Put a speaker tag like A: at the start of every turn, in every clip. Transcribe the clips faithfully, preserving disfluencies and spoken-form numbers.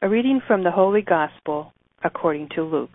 A: A reading from the Holy Gospel according to Luke.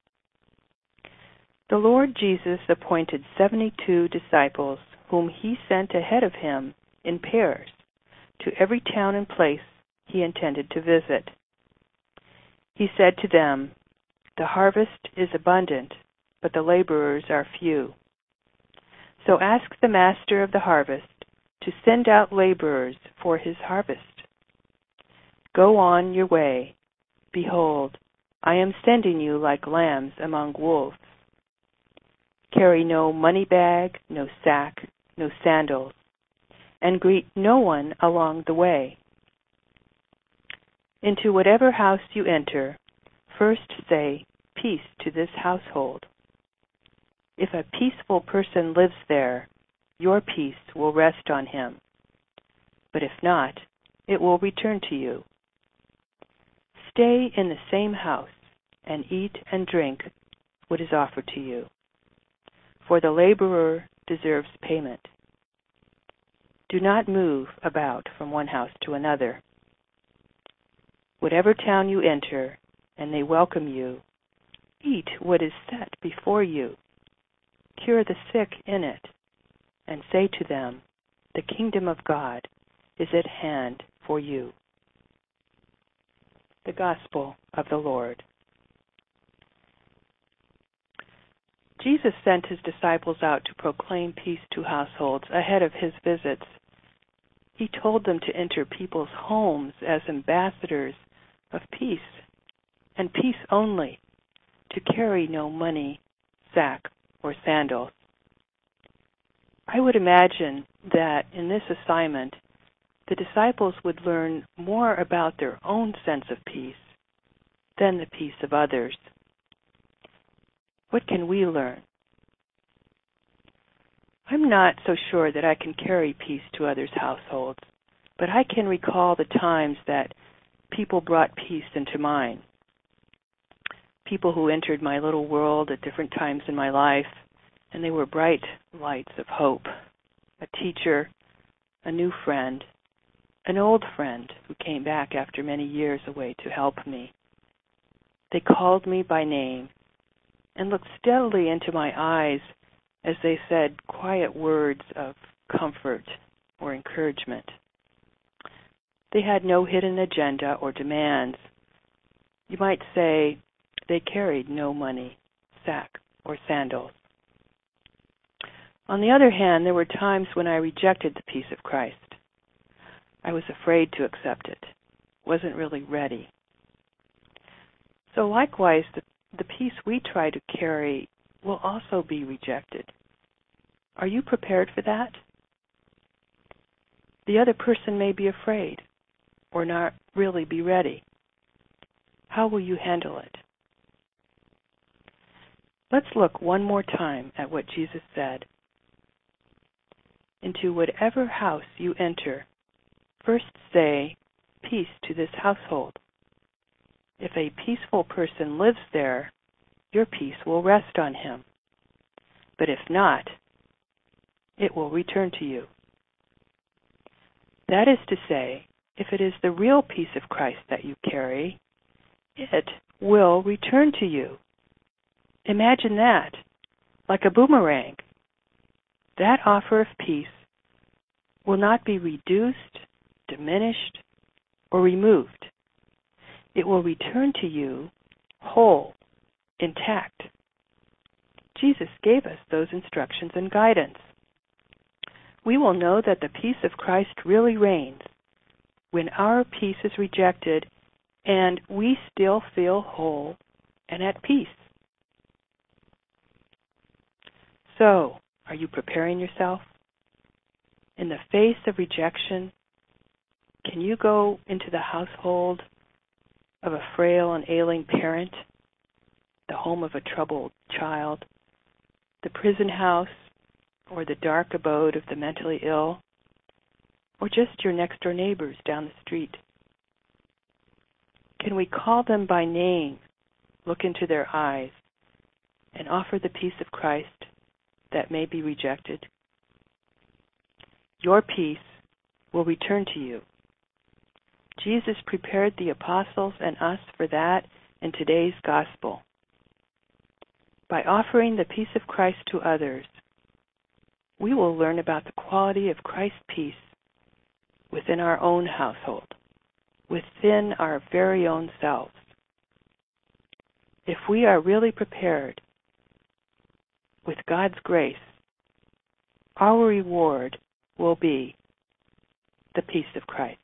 A: The Lord Jesus appointed seventy-two disciples, whom he sent ahead of him in pairs to every town and place he intended to visit. He said to them, "The harvest is abundant, but the laborers are few. So ask the master of the harvest to send out laborers for his harvest. Go on your way. Behold, I am sending you like lambs among wolves. Carry no money bag, no sack, no sandals, and greet no one along the way. Into whatever house you enter, first say, 'Peace to this household.' If a peaceful person lives there, your peace will rest on him. But if not, it will return to you. Stay in the same house and eat and drink what is offered to you, for the laborer deserves payment. Do not move about from one house to another. Whatever town you enter, and they welcome you, eat what is set before you. Cure the sick in it, and say to them, 'The kingdom of God is at hand for you.'" The Gospel of the Lord. Jesus sent his disciples out to proclaim peace to households ahead of his visits. He told them to enter people's homes as ambassadors of peace, and peace only, to carry no money, sack, or sandals. I would imagine that in this assignment, the disciples would learn more about their own sense of peace than the peace of others. What can we learn? I'm not so sure that I can carry peace to others' households, but I can recall the times that people brought peace into mine. People who entered my little world at different times in my life, and they were bright lights of hope. A teacher, a new friend, an old friend who came back after many years away to help me. They called me by name and looked steadily into my eyes as they said quiet words of comfort or encouragement. They had no hidden agenda or demands. You might say they carried no money, sack, or sandals. On the other hand, there were times when I rejected the peace of Christ. I was afraid to accept it, wasn't really ready. So likewise, the, the peace we try to carry will also be rejected. Are you prepared for that? The other person may be afraid or not really be ready. How will you handle it? Let's look one more time at what Jesus said. Into whatever house you enter, first say, "Peace to this household." If a peaceful person lives there, your peace will rest on him. But if not, it will return to you. That is to say, if it is the real peace of Christ that you carry, it will return to you. Imagine that, like a boomerang. That offer of peace will not be reduced, diminished, or removed. It will return to you whole, intact. Jesus gave us those instructions and guidance. We will know that the peace of Christ really reigns when our peace is rejected and we still feel whole and at peace. So, are you preparing yourself? In the face of rejection, can you go into the household of a frail and ailing parent, the home of a troubled child, the prison house, or the dark abode of the mentally ill, or just your next-door neighbors down the street? Can we call them by name, look into their eyes, and offer the peace of Christ that may be rejected? Your peace will return to you. Jesus prepared the apostles and us for that in today's gospel. By offering the peace of Christ to others, we will learn about the quality of Christ's peace within our own household, within our very own selves. If we are really prepared, with God's grace, our reward will be the peace of Christ.